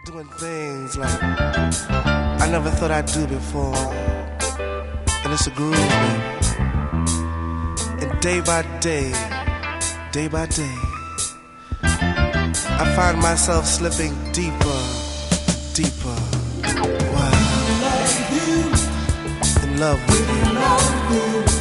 doing things like I never thought I'd do before. And it's a groove, baby. And day by day, I find myself slipping deeper, deeper. Wow. In love with you.